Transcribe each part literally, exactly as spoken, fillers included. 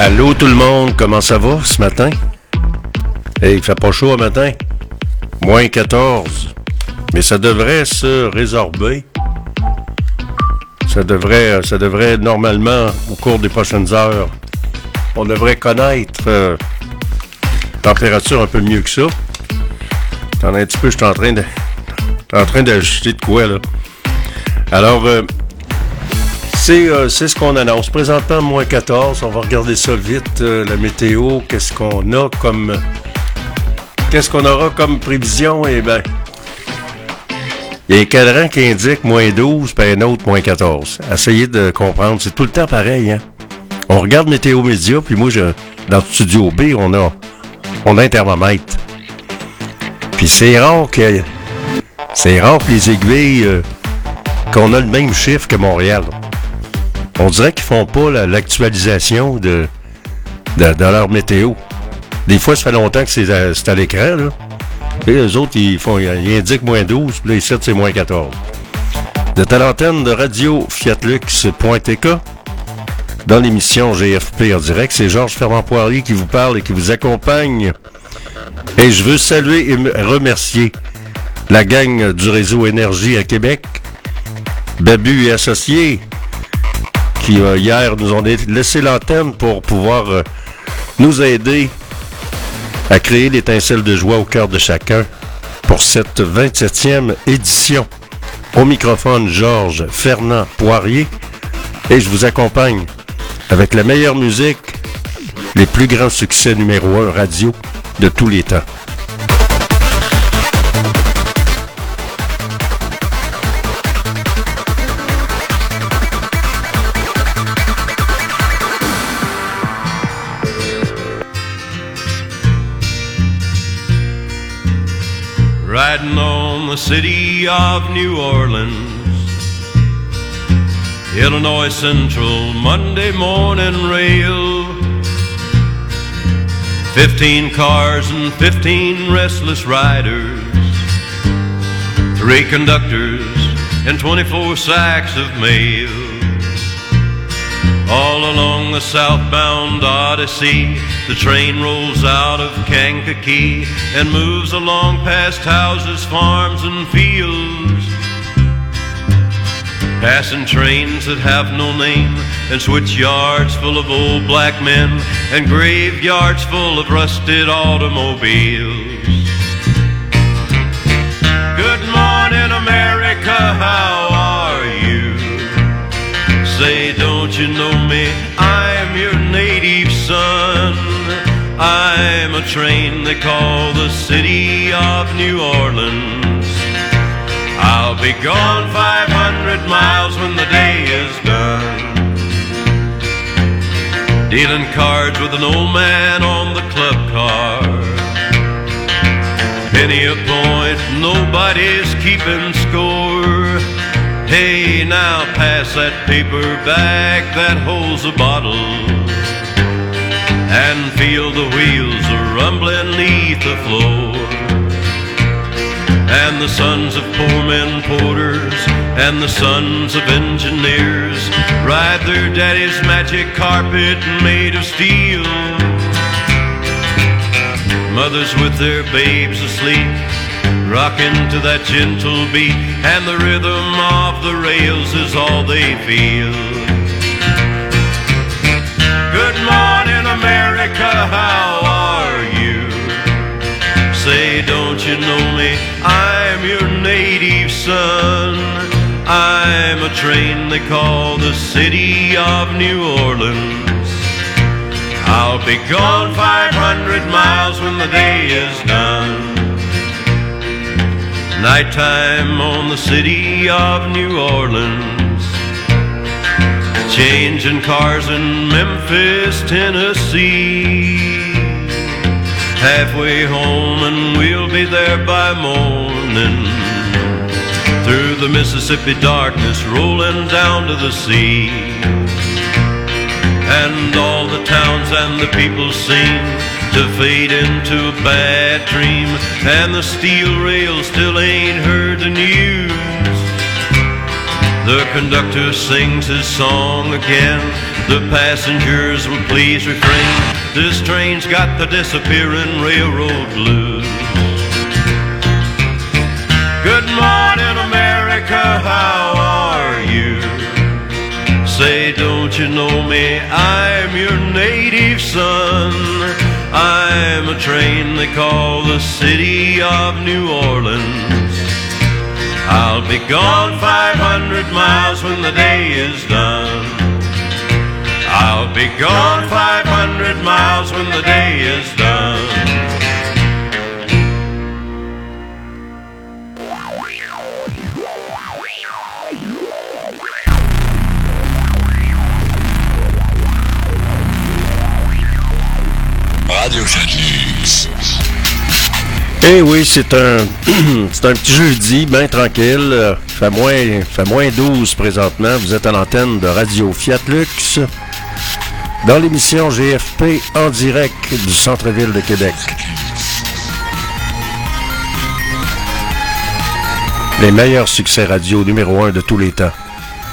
Allô tout le monde, comment ça va ce matin? Hey, il fait pas chaud un matin? moins quatorze. Mais ça devrait se résorber. Ça devrait, ça devrait normalement, au cours des prochaines heures, on devrait connaître euh, température un peu mieux que ça. Attends un petit peu, je suis en train de, en train d'ajouter de quoi là. Alors, euh, c'est, euh, c'est ce qu'on annonce. Présentement, moins quatorze. On va regarder ça vite, euh, la météo. Qu'est-ce qu'on a comme... Qu'est-ce qu'on aura comme prévision? Eh bien, il y a un cadran qui indique moins douze, puis un autre moins quatorze. Essayez de comprendre. C'est tout le temps pareil, hein? On regarde Météo Média, puis moi, je, dans le studio B, on a, on a un thermomètre. Puis c'est rare que... C'est rare que les aiguilles... Euh, qu'on a le même chiffre que Montréal. On dirait qu'ils font pas la, l'actualisation de, de, de leur météo. Des fois, ça fait longtemps que c'est à, c'est à l'écran, là. Et les autres, ils font, ils indiquent moins douze, puis là, ici, c'est moins quatorze. De à l'antenne de radio fiatlux.tk, dans l'émission G F P en direct, c'est Georges Fermand-Poirier qui vous parle et qui vous accompagne. Et je veux saluer et remercier la gang du réseau Énergie à Québec, Babu et Associés, qui euh, hier nous ont laissé l'antenne pour pouvoir euh, nous aider à créer l'étincelle de joie au cœur de chacun pour cette vingt-septième édition. Au microphone, Georges Fernand-Poirier, et je vous accompagne avec la meilleure musique, les plus grands succès numéro un radio de tous les temps. Riding on the city of New Orleans, Illinois Central Monday morning rail. Fifteen cars and fifteen restless riders, three conductors and twenty-four sacks of mail. All along the southbound Odyssey, the train rolls out of Kankakee and moves along past houses, farms, and fields, passing trains that have no name, and switch yards full of old black men, and graveyards full of rusted automobiles. Good morning, America, how are you? Say, don't you know me? I'm your native son. I'm a train they call the city of New Orleans. I'll be gone five hundred miles when the day is done, dealing cards with an old man on the club car. Penny a point, nobody's keeping score. Hey, now pass that paper bag that holds a bottle, and feel the wheels a rumbling neath the floor. And the sons of poor men porters and the sons of engineers ride their daddy's magic carpet made of steel. Mothers with their babes asleep, rocking to that gentle beat, and the rhythm of the rails is all they feel. Good morning, America, how are you? Say, don't you know me? I'm your native son. I'm a train they call the city of New Orleans. I'll be gone five hundred miles when the day is done. Nighttime on the city of New Orleans, changing cars in Memphis, Tennessee. Halfway home and we'll be there by morning, through the Mississippi darkness rolling down to the sea. And all the towns and the people seem to fade into a bad dream, and the steel rail still ain't heard the news. The conductor sings his song again, The passengers will please refrain. This train's got the disappearing railroad blues. Good morning, America, how are you? Say, don't you know me? I'm your native son. I'm a train they call the city of New Orleans. I'll be gone five hundred miles when the day is done. I'll be gone five hundred miles when the day is done. Radio Canus. Eh oui, c'est un c'est un petit jeudi, bien tranquille. Euh, fait moins, fait moins douze présentement. Vous êtes à l'antenne de Radio Fiat Lux dans l'émission G F P en direct du centre-ville de Québec. Les meilleurs succès radio numéro un de tous les temps.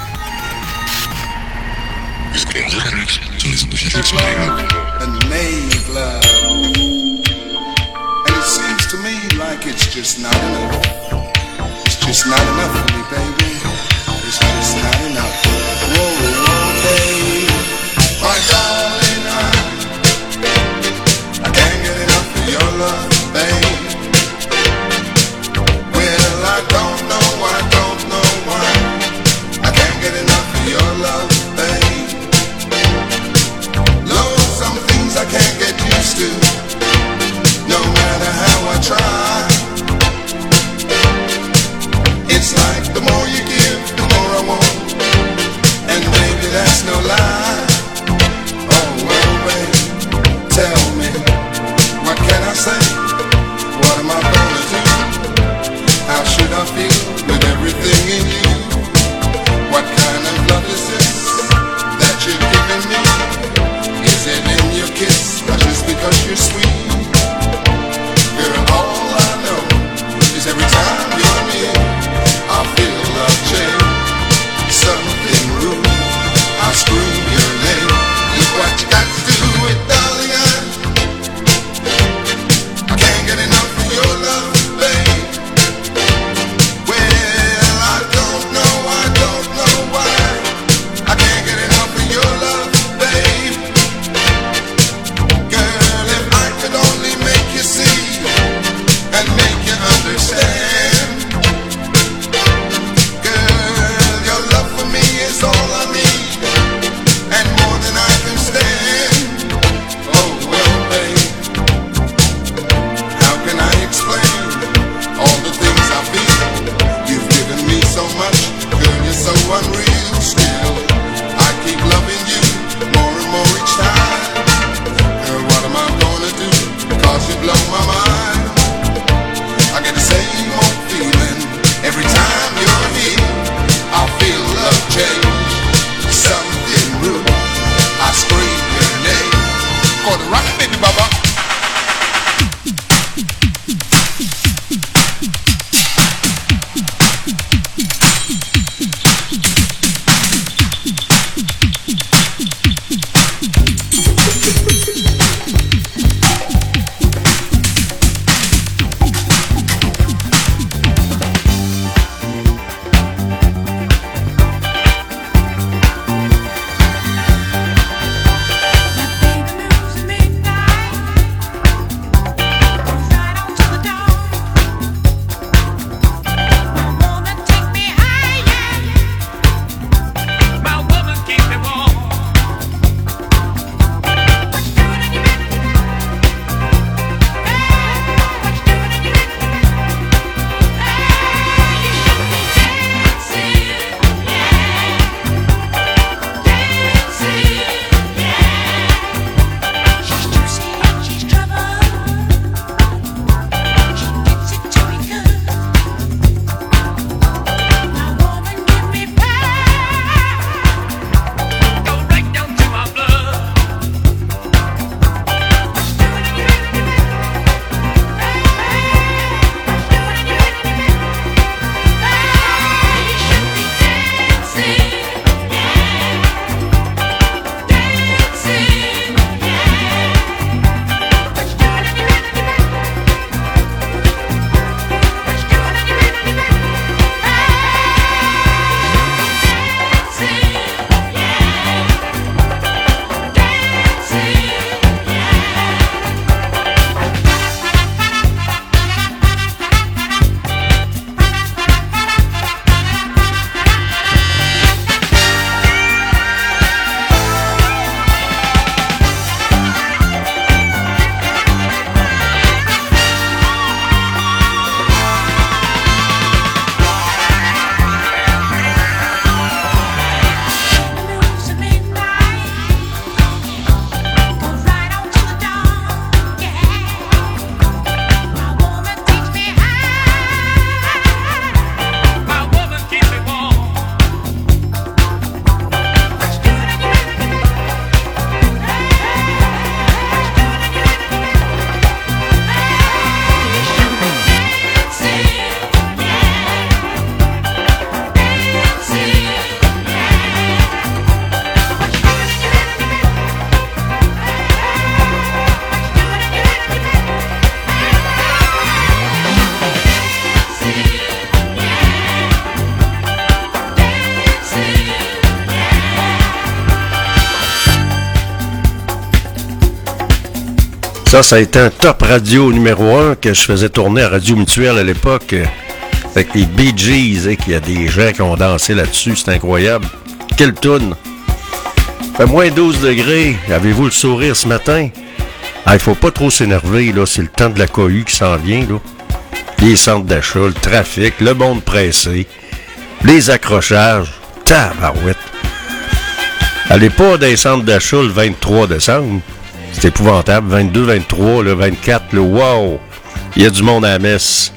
It's just not enough. It's just not enough for me, baby. It's just not enough. Whoa, whoa, baby. My darling, I, I can't get enough of your love, baby. Well, I don't know, I don't know why. I can't get enough of your love, baby. Lord, some things I can't get used to. No matter how I try. It's like the more you give, the more I want. And baby, that's no lie. Oh, well, baby, tell me, what can I say? What am I gonna do? How should I feel with everything in you? What kind of love is this that you're giving me? Is it in your kiss or just because you're sweet? Girl, all I know is every time you're near, I feel a change, something rude, I scream. Ça, ça a été un top radio numéro un que je faisais tourner à Radio Mutuelle à l'époque. Avec les Bee Gees, qu'il y a des gens qui ont dansé là-dessus, c'est incroyable. Quelle toune! Fait moins douze degrés. Avez-vous le sourire ce matin? Ah, il faut pas trop s'énerver, là. C'est le temps de la cohue qui s'en vient, là. Les centres d'achat, le trafic, le monde pressé, les accrochages. Tabarouette! Allez pas dans les centres d'achat le vingt-trois décembre. C'est épouvantable. vingt-deux, vingt-trois, le vingt-quatre, le wow! Il y a du monde à la messe.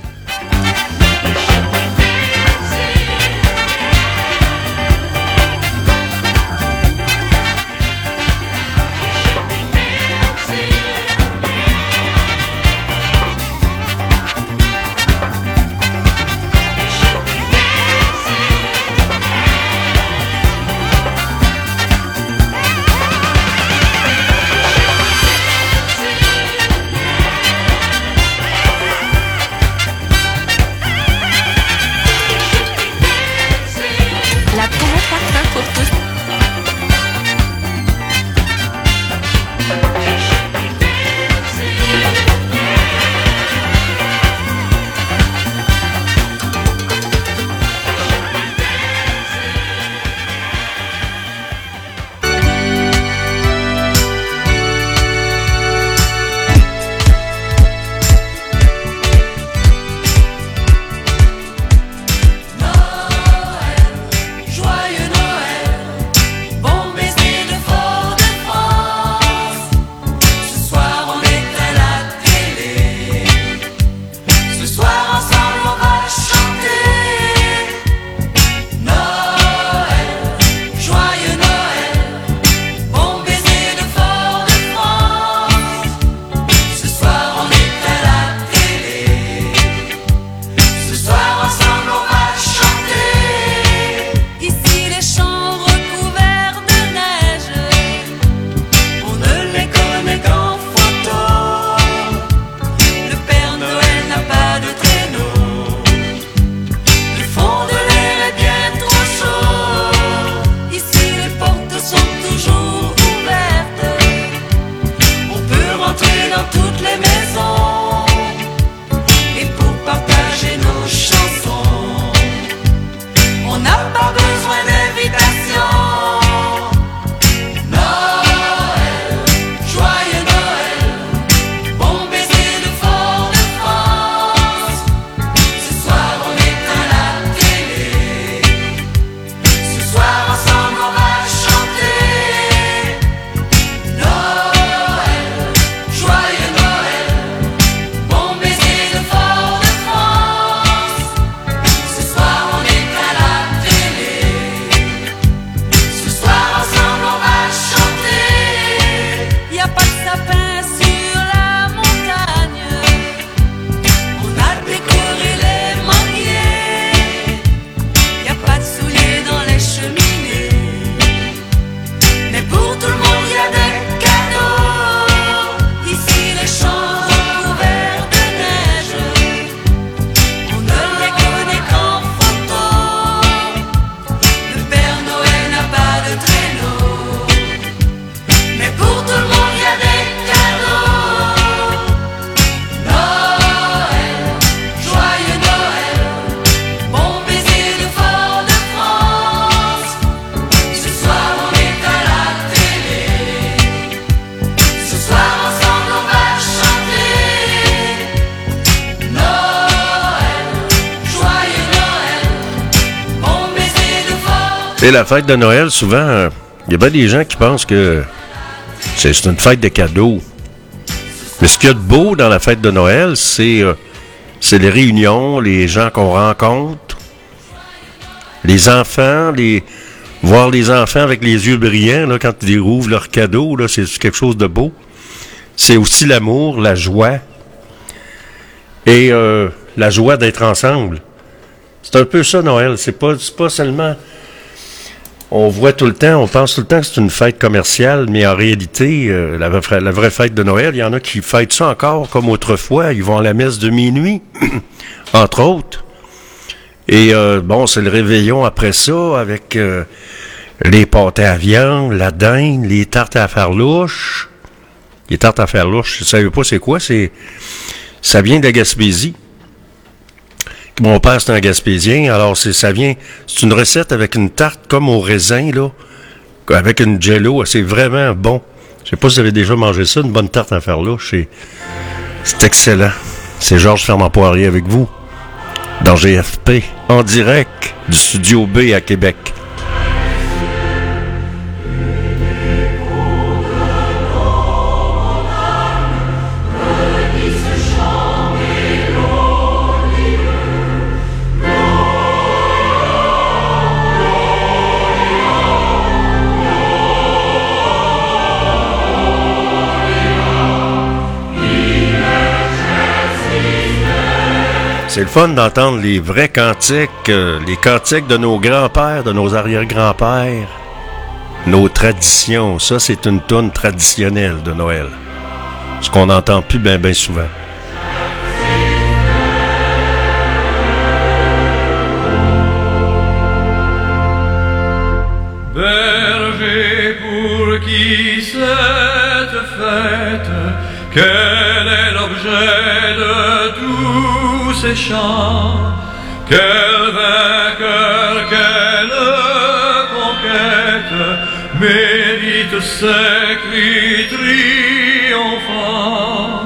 Et la fête de Noël, souvent, il y a bien des gens qui pensent que c'est, c'est une fête de cadeaux. Mais ce qu'il y a de beau dans la fête de Noël, c'est, euh, c'est les réunions, les gens qu'on rencontre, les enfants, les voir les enfants avec les yeux brillants là, quand ils ouvrent leurs cadeaux, là, c'est quelque chose de beau. C'est aussi l'amour, la joie et euh, la joie d'être ensemble. C'est un peu ça, Noël. C'est pas, c'est pas seulement... On voit tout le temps, on pense tout le temps que c'est une fête commerciale, mais en réalité, euh, la, vraie, la vraie fête de Noël, il y en a qui fêtent ça encore comme autrefois. Ils vont à la messe de minuit, entre autres. Et euh, bon, c'est le réveillon après ça, avec euh, les pâtés à viande, la dinde, les tartes à farlouche, Les tartes à faire louche, je ne savais pas c'est quoi. C'est, ça vient de la Gaspésie. Mon père, c'est un Gaspésien, alors c'est, ça vient... C'est une recette avec une tarte comme au raisin, là, avec une jello. C'est vraiment bon. Je sais pas si vous avez déjà mangé ça, une bonne tarte à faire louche. C'est, c'est excellent. C'est Georges Fernand-Poirier avec vous, dans G F P, en direct du Studio B à Québec. C'est le fun d'entendre les vrais cantiques, euh, les cantiques de nos grands-pères, de nos arrière-grands-pères, nos traditions. Ça, c'est une toune traditionnelle de Noël. Ce qu'on n'entend plus bien, bien souvent. Berger, pour qui cette fête, quel est l'objet de tous ces chants? Quel vainqueur, quelle conquête mérite ces cris triomphants?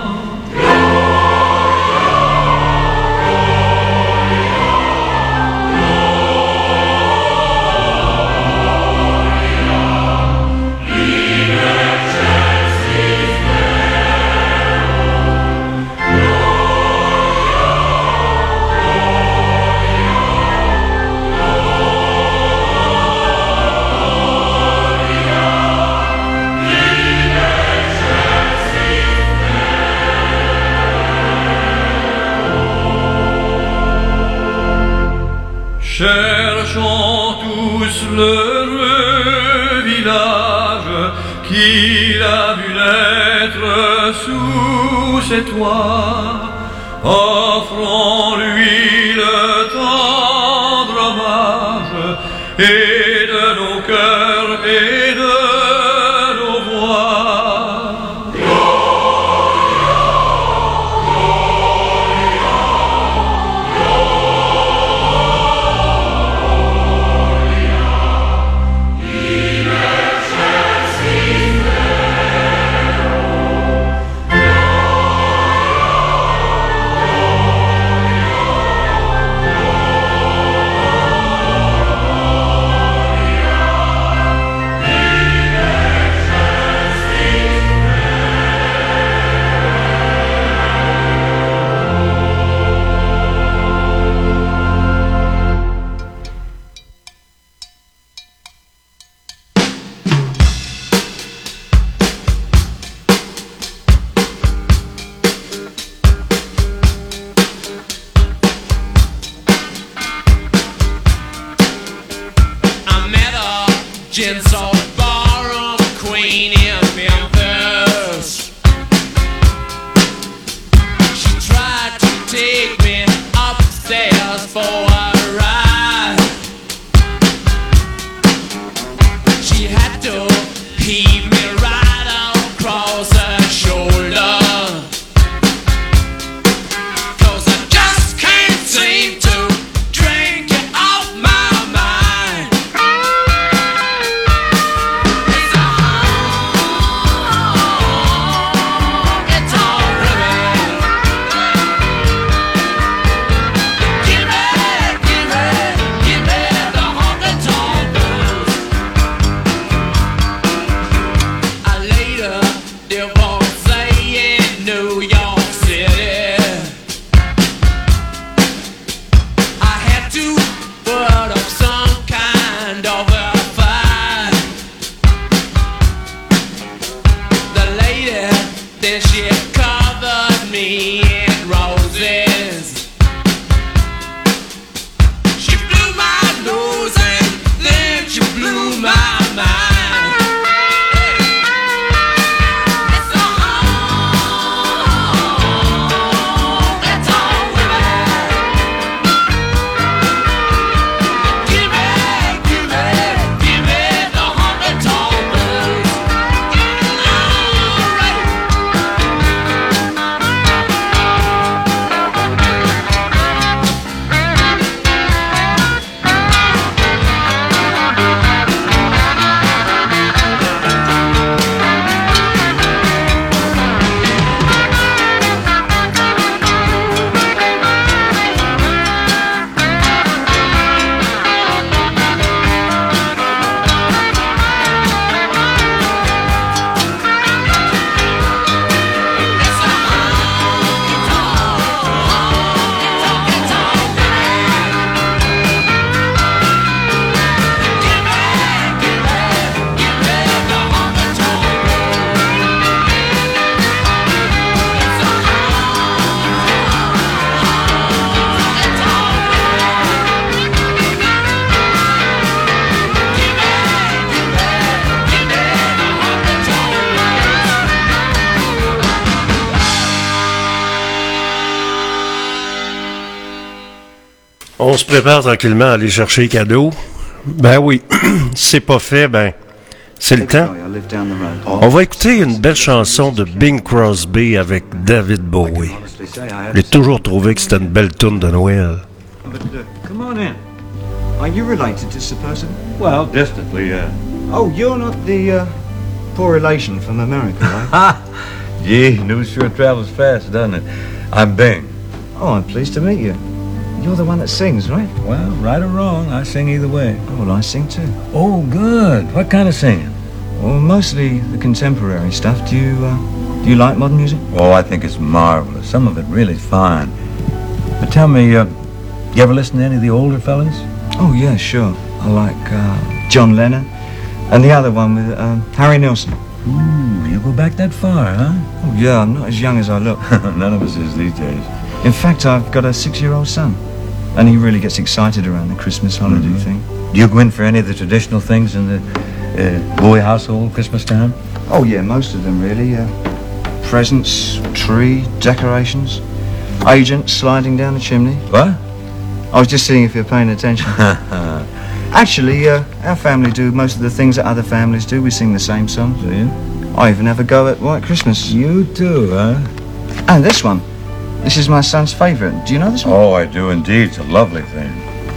Cherchons tous l'heureux village qu'il a vu naître sous ses toits. Offrons-lui le tendre hommage et de nos cœurs et de nos voix. Give me On se prépare tranquillement à aller chercher les cadeaux. Ben oui, si c'est pas fait, ben, c'est le temps. On va écouter une belle chanson de Bing Crosby avec David Bowie. J'ai toujours trouvé que c'était une belle tourne de Noël. But, uh, come on in. Are you related to Sir Percival? Well, distantly, yeah. Oh, you're not the uh, poor relation from America, right? Ha! Gee, news sure travels fast, doesn't it? I'm Bing. Oh, I'm pleased to meet you. You're the one that sings, right? Well, right or wrong, I sing either way. Oh, well, I sing too. Oh, good. What kind of singing? Well, mostly the contemporary stuff. Do you, uh, do you like modern music? Oh, I think it's marvelous. Some of it really fine. But tell me, uh, you ever listen to any of the older fellas? Oh, yeah, sure. I like uh, John Lennon and the other one with um, Harry Nilsson. Ooh, you go back that far, huh? Oh, yeah, I'm not as young as I look. None of us is these days. In fact, I've got a six-year-old son, and he really gets excited around the Christmas holiday mm-hmm. thing. Do you go in for any of the traditional things in the uh, Bowie household Christmas time? Oh, yeah, most of them, really. Uh, presents, tree, decorations, agents sliding down the chimney. What? I was just seeing if you're paying attention. Actually, uh, our family do most of the things that other families do. We sing the same songs. Do you? I even have a go at White Christmas. You too, huh? And this one. This is my son's favourite. Do you know this one? Oh, I do indeed. It's a lovely thing.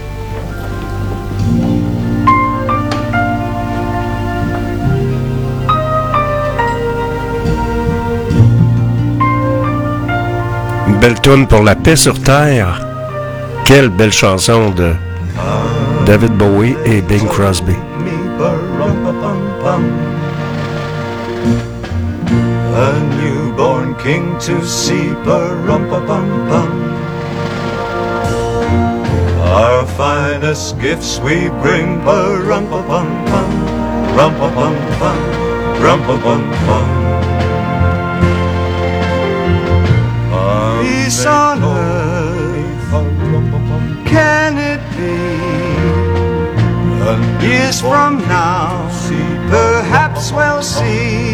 Une belle tourne pour la paix sur Terre. Quelle belle chanson de David Bowie et Bing Crosby. A newborn king to see, ba-rum-pa-pum-pum. Our finest gifts we bring, ba-rum-pa-pum-pum, rum-pa-pum-pum, rum-pa-pum-pum. Peace on earth, can it be? Years from now, perhaps we'll see.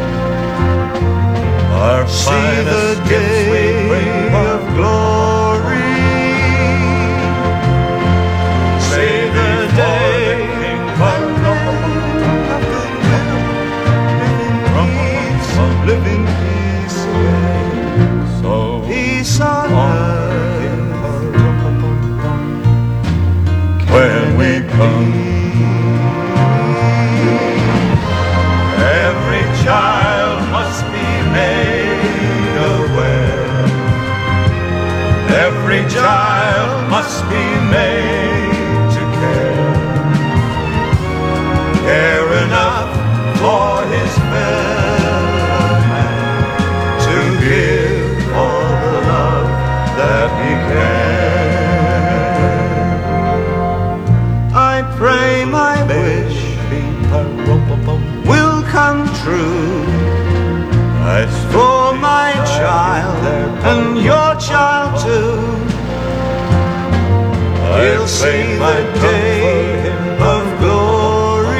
Our see the day of glory. Say the day of goodwill, live in peace, so peace on earth when we come. Every child must be made aware. Every child must be made to care. Care enough for his fellow man, to give all the love that he can. I pray my wish will come true for my child and your child too. He'll see the day of glory.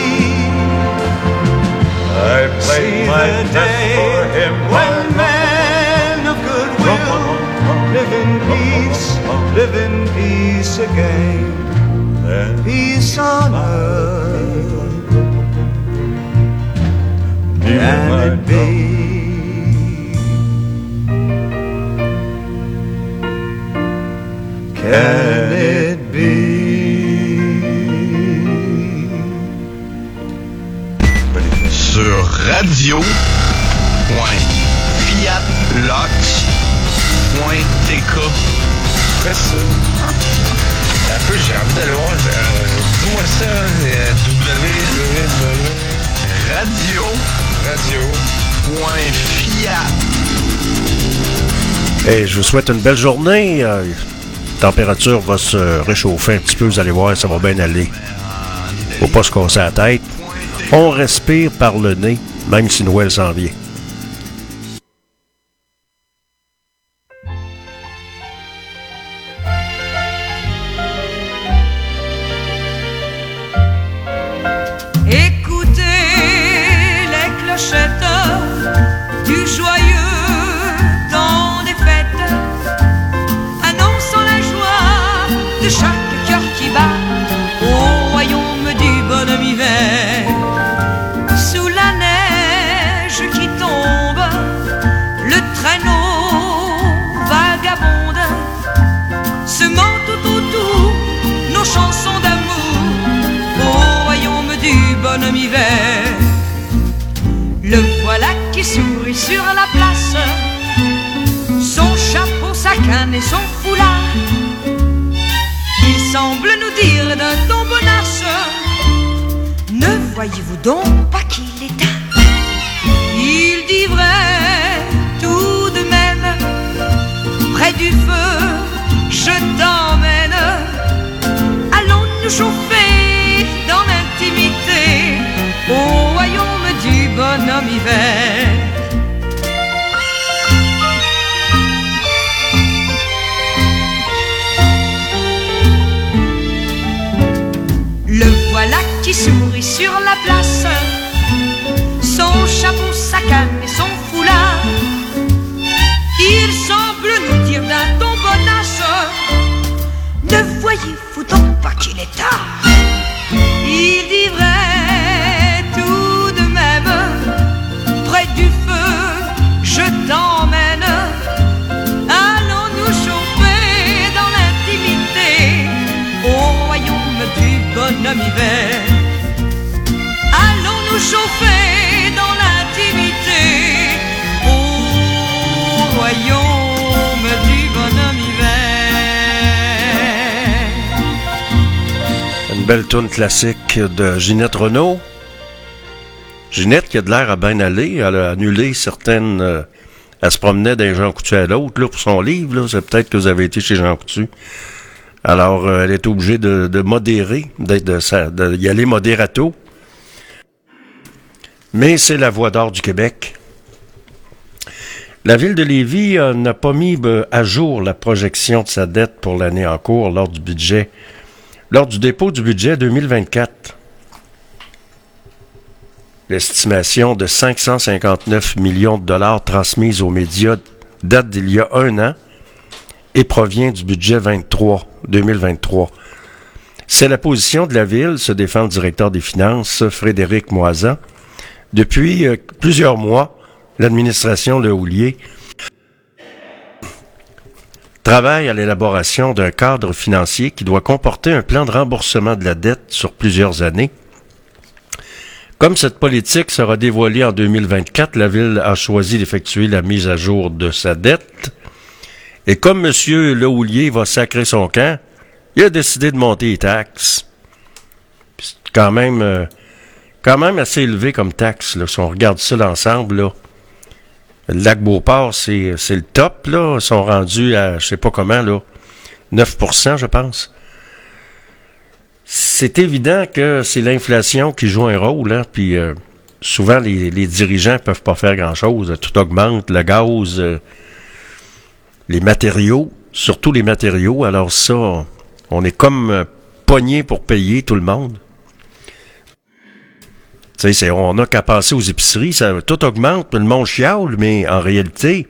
I play my day for him when men of goodwill live in peace, live in peace again. Peace on earth. Can it be? Can it be? Sur radio point fiat lox point t k. Fais ça. Un peu, j'ai envie d'aller voir. Euh, Dis-moi ça. Euh, www. Radio. Radio. Point fiat. Hey, je vous souhaite une belle journée. Euh, la température va se réchauffer un petit peu. Vous allez voir, ça va bien aller. Faut pas se casser la tête. On respire par le nez, même si Noël s'en vient. Annonçant la joie hiver. Le voilà qui sourit sur la place, son chapeau, sa canne et son foulard. Il semble nous dire d'un ton bonasse: ne voyez-vous donc pas qu'il est tard? Il dit vrai tout de même, près du feu je t'emmène. Allons nous chauffer dans l'intimité au royaume du bonhomme hiver. Le voilà qui sourit sur la place, son chapeau, sa canne et son foulard. Il semble nous dire d'un ton bonasse: ne voyez-vous donc pas qu'il est tard? Il dit vrai tout de même, près du feu je t'emmène. Allons nous chauffer dans l'intimité au royaume du bonhomme hiver. Allons nous chauffer dans l'intimité au royaume du bonhomme hiver. Une belle tourne classique de Ginette Renault. Ginette qui a de l'air à bien aller, elle a annulé certaines... Euh, elle se promenait d'un Jean Coutu à l'autre là, pour son livre, là. C'est peut-être que vous avez été chez Jean Coutu. Alors, euh, elle est obligée de, de modérer, d'être de, de, d'y aller modérato. Mais c'est la voix d'or du Québec. La ville de Lévis euh, n'a pas mis euh, à jour la projection de sa dette pour l'année en cours lors du budget, lors du dépôt du budget deux mille vingt-quatre. L'estimation de cinq cent cinquante-neuf millions de dollars transmise aux médias date d'il y a un an et provient du budget vingt-trois, deux mille vingt-trois. C'est la position de la ville, se défend le directeur des finances, Frédéric Moisan. Depuis euh, plusieurs mois, l'administration Le Houlier travaille à l'élaboration d'un cadre financier qui doit comporter un plan de remboursement de la dette sur plusieurs années. Comme cette politique sera dévoilée en deux mille vingt-quatre, la Ville a choisi d'effectuer la mise à jour de sa dette. Et comme M. Le Houlier va sacrer son camp, il a décidé de monter les taxes. C'est quand même, euh, quand même assez élevé comme taxe, là, si on regarde ça l'ensemble, là. Le lac Beauport, c'est, c'est le top, là. Ils sont rendus à, je sais pas comment, là, neuf pour cent, je pense. C'est évident que c'est l'inflation qui joue un rôle, hein, puis euh, souvent, les, les dirigeants peuvent pas faire grand-chose. Tout augmente, le gaz, euh, les matériaux, surtout les matériaux. Alors ça, on est comme euh, pogné pour payer tout le monde. Tu sais, on n'a qu'à passer aux épiceries, ça, tout augmente, le monde chiale, mais en réalité,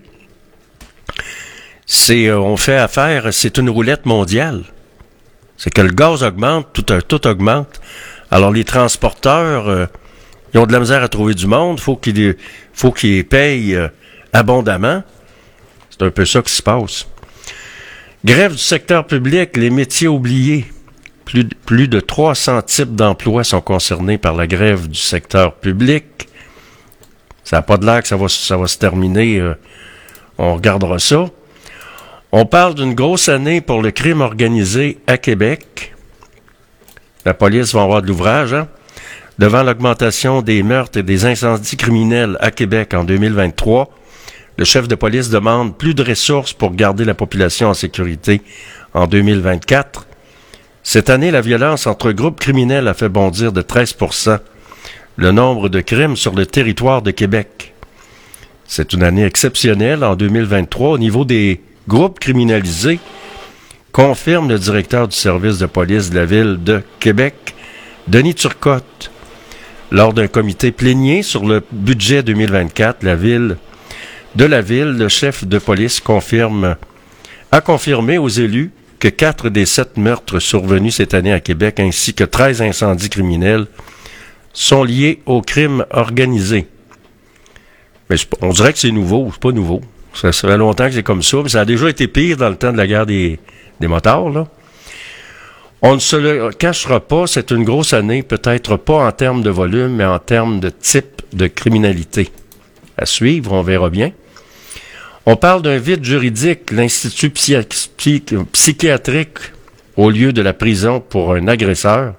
c'est, on fait affaire, c'est une roulette mondiale. C'est que le gaz augmente, tout, tout augmente. Alors les transporteurs, euh, ils ont de la misère à trouver du monde, faut qu'ils, faut qu'ils payent euh, abondamment. C'est un peu ça qui se passe. Grève du secteur public, les métiers oubliés. Plus, plus de trois cents types d'emplois sont concernés par la grève du secteur public. Ça n'a pas de l'air que ça va, ça va se terminer. Euh, on regardera ça. On parle d'une grosse année pour le crime organisé à Québec. La police va avoir de l'ouvrage, hein? Devant l'augmentation des meurtres et des incendies criminels à Québec en deux mille vingt-trois, le chef de police demande plus de ressources pour garder la population en sécurité en deux mille vingt-quatre. Cette année, la violence entre groupes criminels a fait bondir de treize pour cent le nombre de crimes sur le territoire de Québec. C'est une année exceptionnelle en deux mille vingt-trois au niveau des groupes criminalisés, confirme le directeur du service de police de la ville de Québec, Denis Turcotte. Lors d'un comité plénier sur le budget deux mille vingt-quatre, la ville, de la ville, le chef de police confirme, a confirmé aux élus que quatre des sept meurtres survenus cette année à Québec ainsi que treize incendies criminels sont liés au crime organisé. Mais on dirait que c'est nouveau, c'est pas nouveau. Ça, ça fait longtemps que c'est comme ça, mais ça a déjà été pire dans le temps de la guerre des, des motards, là. On ne se le cachera pas, c'est une grosse année, peut-être pas en termes de volume, mais en termes de type de criminalité. À suivre, on verra bien. On parle d'un vide juridique, l'Institut psy- psy- psychiatrique au lieu de la prison pour un agresseur.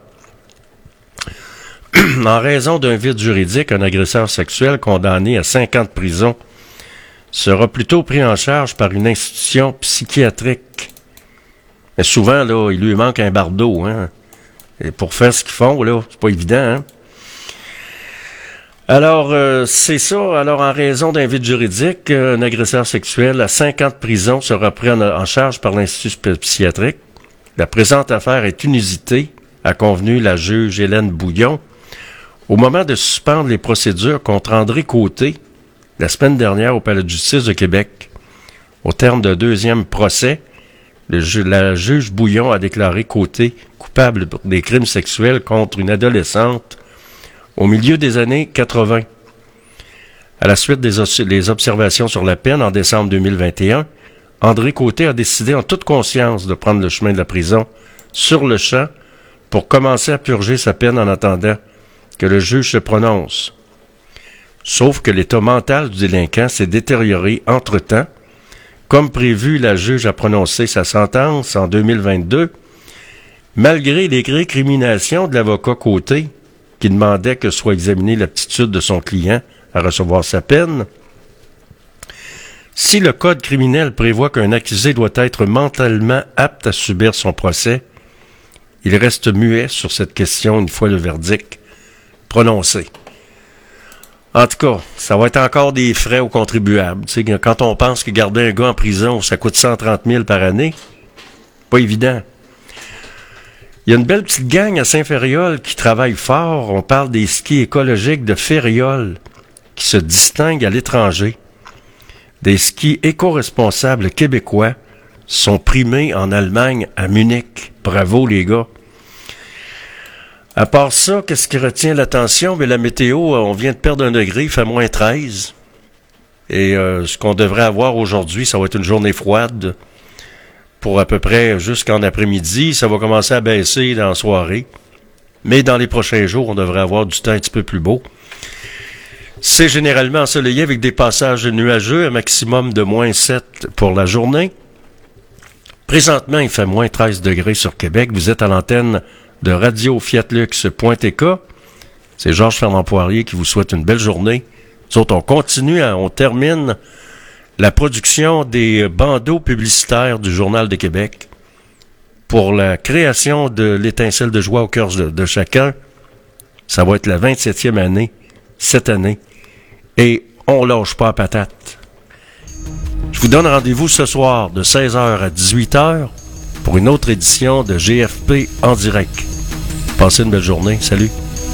En raison d'un vide juridique, un agresseur sexuel condamné à cinq ans de prison sera plutôt pris en charge par une institution psychiatrique. Mais souvent, là, il lui manque un bardeau, hein. Et pour faire ce qu'ils font, là, c'est pas évident, hein. Alors, euh, c'est ça. Alors, en raison d'un vide juridique, un agresseur sexuel à cinq ans de prison sera pris en, en charge par l'Institut psychiatrique. La présente affaire est inusitée, a convenu la juge Hélène Bouillon, au moment de suspendre les procédures contre André Côté, la semaine dernière au Palais de justice de Québec. Au terme d'un deuxième procès, le ju- la juge Bouillon a déclaré Côté coupable des crimes sexuels contre une adolescente au milieu des années quatre-vingts. À la suite des, os- des observations sur la peine en décembre deux mille vingt et un, André Côté a décidé en toute conscience de prendre le chemin de la prison sur le champ pour commencer à purger sa peine en attendant que le juge se prononce. Sauf que l'état mental du délinquant s'est détérioré entre-temps. Comme prévu, la juge a prononcé sa sentence en deux mille vingt-deux, malgré les récriminations de l'avocat Côté, qui demandait que soit examinée l'aptitude de son client à recevoir sa peine. Si le code criminel prévoit qu'un accusé doit être mentalement apte à subir son procès, il reste muet sur cette question une fois le verdict prononcé. En tout cas, ça va être encore des frais aux contribuables. Tu sais, quand on pense que garder un gars en prison, ça coûte cent trente mille par année, pas évident. Il y a une belle petite gang à Saint-Ferréol qui travaille fort. On parle des skis écologiques de Ferréol qui se distinguent à l'étranger. Des skis éco-responsables québécois sont primés en Allemagne à Munich. Bravo les gars. À part ça, qu'est-ce qui retient l'attention? Mais la météo, on vient de perdre un degré, il fait moins treize. Et euh, ce qu'on devrait avoir aujourd'hui, ça va être une journée froide pour à peu près jusqu'en après-midi. Ça va commencer à baisser dans la soirée. Mais dans les prochains jours, on devrait avoir du temps un petit peu plus beau. C'est généralement ensoleillé avec des passages nuageux, un maximum de moins sept pour la journée. Présentement, il fait moins treize degrés sur Québec. Vous êtes à l'antenne de radio fiat lux point t k. C'est Georges Fernand Poirier qui vous souhaite une belle journée. Nous autres, on continue, à, on termine la production des bandeaux publicitaires du Journal de Québec pour la création de l'étincelle de joie au cœur de, de chacun. Ça va être la vingt-septième année, cette année. Et on lâche pas à patate. Je vous donne rendez-vous ce soir de seize heures à dix-huit heures pour une autre édition de G F P en direct. Passez une belle journée. Salut.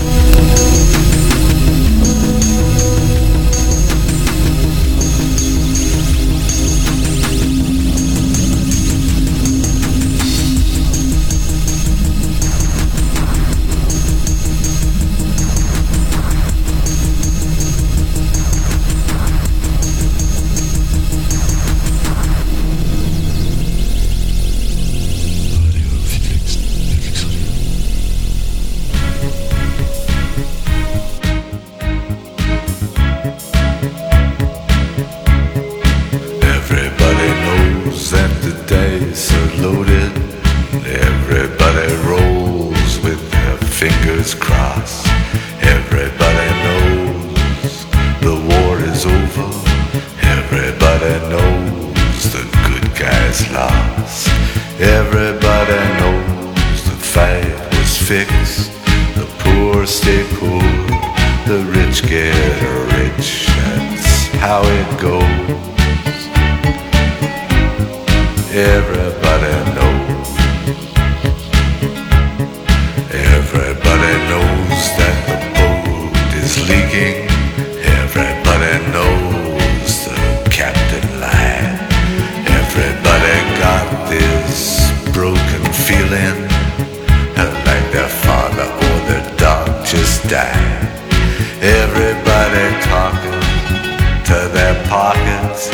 Everybody talking to their pockets.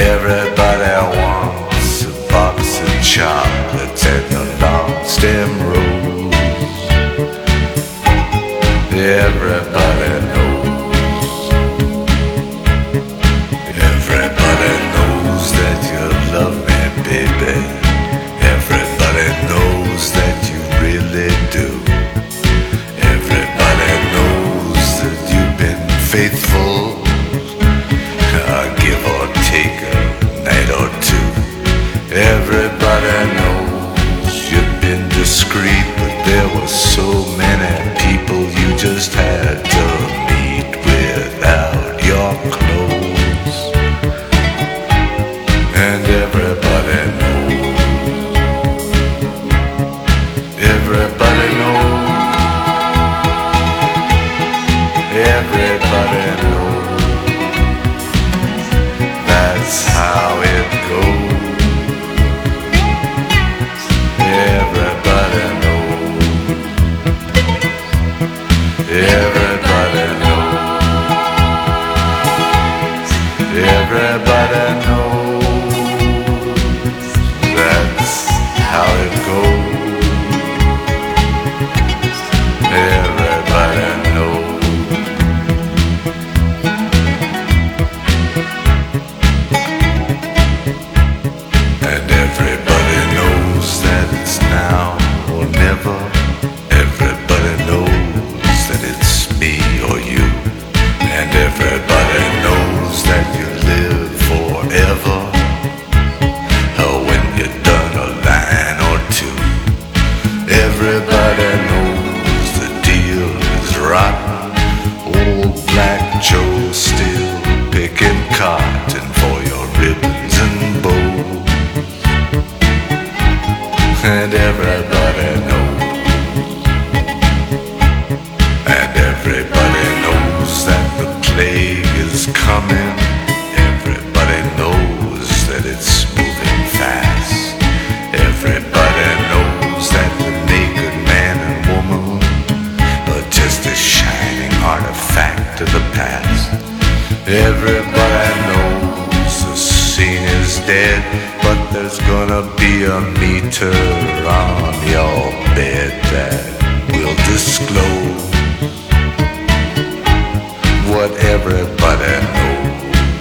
Everybody wants a box of chocolates and a long stem were so many people you just had to meet without your clothes. And everybody knows, everybody knows, everybody knows, that's how it goes. Everybody knows, everybody knows, everybody knows, that's how it goes. Everybody knows. And everybody knows that it's now or never. Everybody knows that it's me or you. And everybody knows that you live forever. Or when you're done a line or two. Everybody knows the deal is rotten. Old Black Joe's still picking cotton for your ribbons and bows. And everybody knows, and everybody knows that the plague is coming. Everybody knows that it's moving fast. Everybody knows that the naked man and woman are just a shining artifact of the past. Everybody knows the scene is dead, but there's gonna be a meter on your bed that will disclose what everybody knows.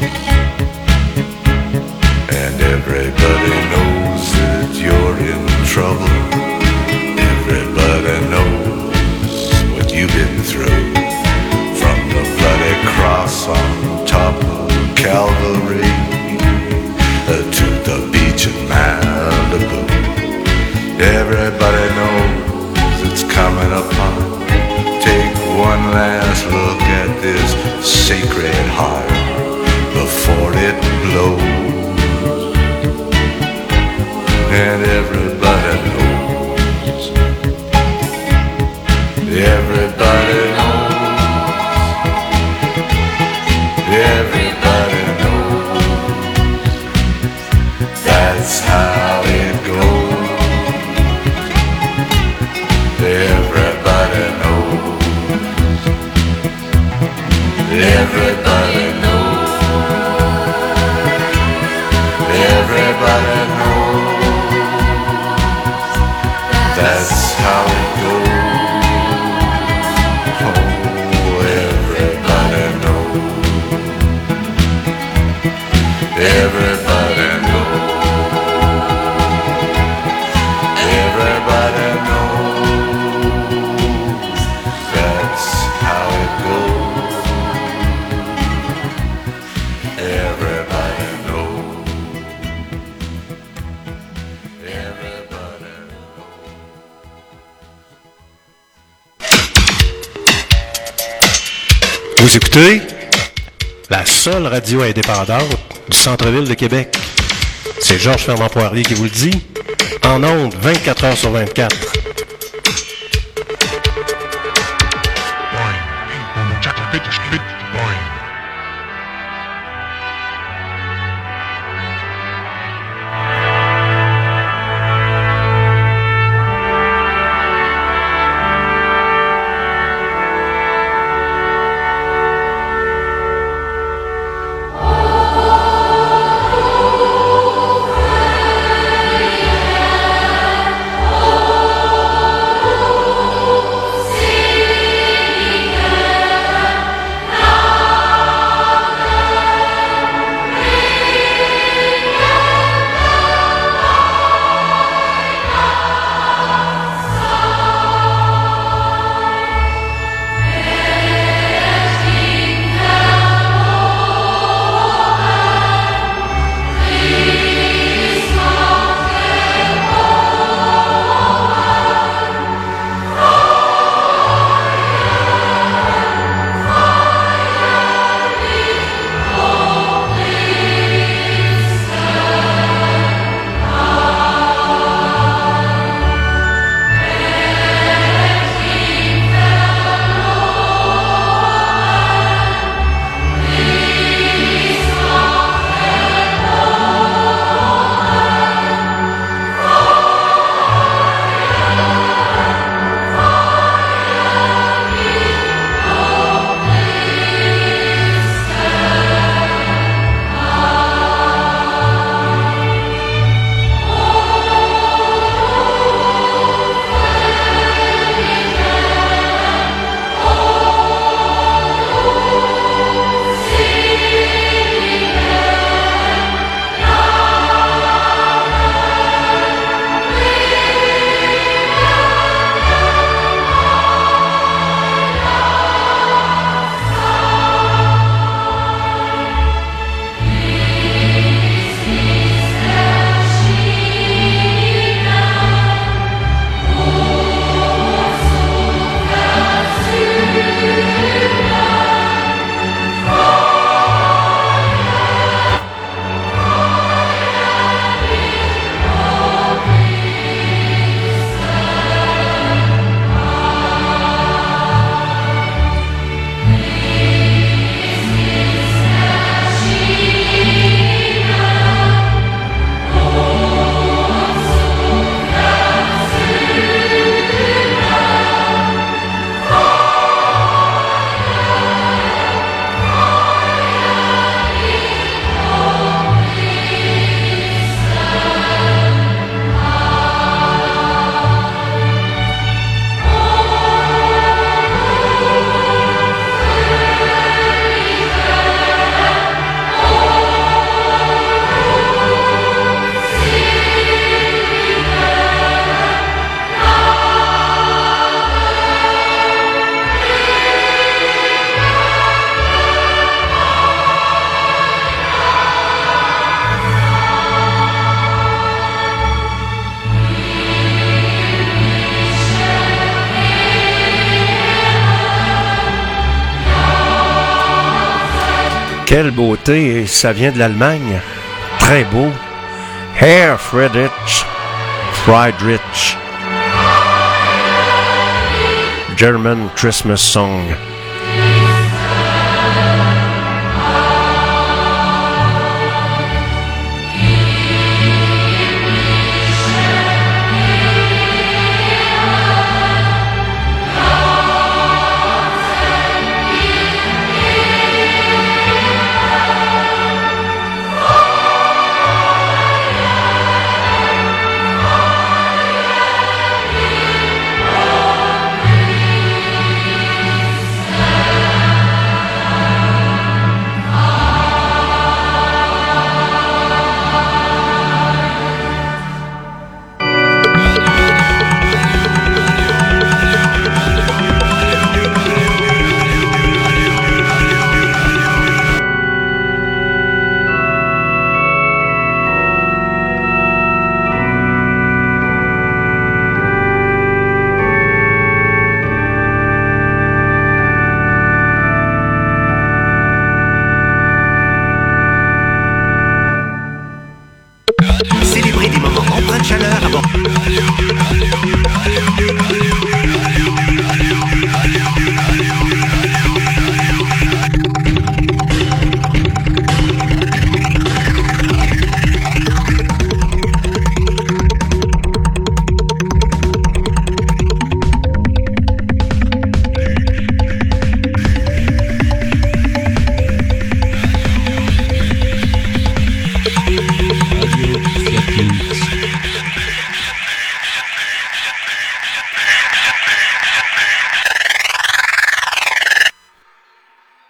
And everybody knows that you're in trouble. Everybody knows what you've been through. From the bloody cross on top of Calvary to the beach in Malibu. Everybody knows it's coming upon. Take one last look at this sacred heart before it blows. And everybody knows, everybody knows, everybody knows, that's how it goes. Everybody knows, everybody knows, everybody knows, that's how it goes. Oh, everybody knows, everybody knows, everybody knows, that's how it goes. Everybody knows, everybody knows. Vous écoutez la seule radio indépendante du centre-ville de Québec. C'est Georges Fernand Poirier qui vous le dit. En ondes, vingt-quatre heures sur vingt-quatre. Oh Quelle beauté, et ça vient de l'Allemagne. Très beau. Herr Friedrich, Friedrich. German Christmas Song.